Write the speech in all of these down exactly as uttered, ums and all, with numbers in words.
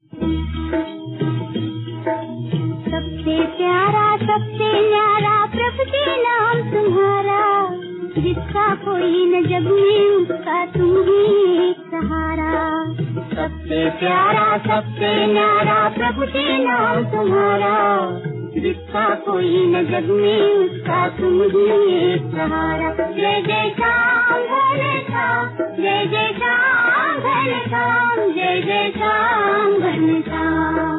सबसे प्यारा सबसे न्यारा प्रभु जी नाम तुम्हारा, जिसका कोई न जग में उसका तुम ही एक सहारा। सबसे प्यारा सबसे न्यारा प्रभु जी नाम तुम्हारा, जिसका कोई न जग में उसका तुम ही एक सहारा। जय जय श्याम भोले श्याम, जय जय श्याम भोले श्याम, जय जय श्याम भोले श्याम।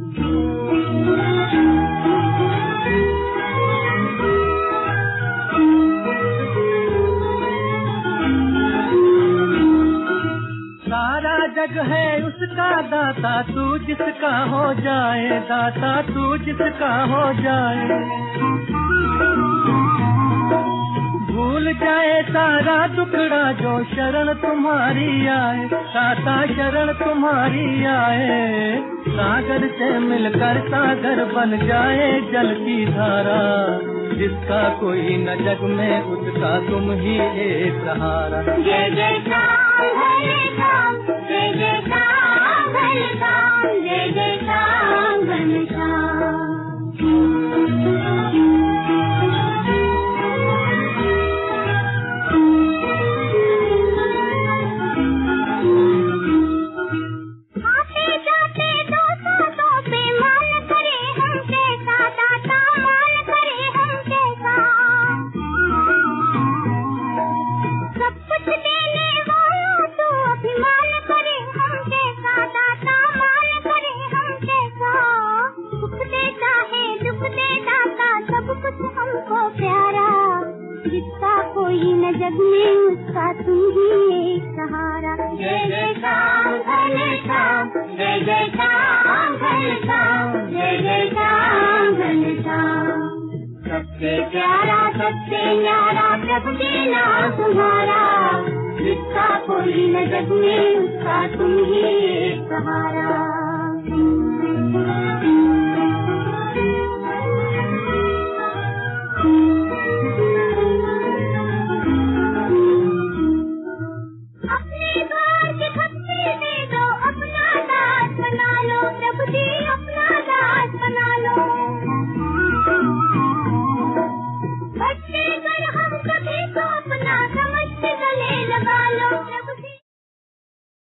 सारा जग है उसका दाता, तू जिसका हो जाए दाता, तू जिसका हो जाए। भूल जाए सारा दुखड़ा जो शरण तुम्हारी आए, दाता शरण तुम्हारी आए। सागर से मिलकर सागर बन जाए जल की धारा, जिसका कोई न जग में उसका तुम ही एक सहारा। जय जय श्याम भोले श्याम, जय जय श्याम भोले श्याम, जय जय श्याम भोले श्याम। आते जाते दोस्तों तो पे मान करे हम कैसा, दाता मान करे हम कैसा। सब कुछ देने वाला तो अभिमान करे हम कैसा, दाता मान करे हम कैसा। सुख देता है दुख दे दाता, सब कुछ हमको प्यारा, जिसका कोई न जग में उसका तुम ही एक सहारा। जय जय श्याम भोले श्याम, जय जय श्याम भोले श्याम, जय जय श्याम भोले श्याम। सबसे प्यारा सबसे न्यारा प्रभु जी नाम तुम्हारा, जिसका कोई न जग में उसका तुम ही एक सहारा।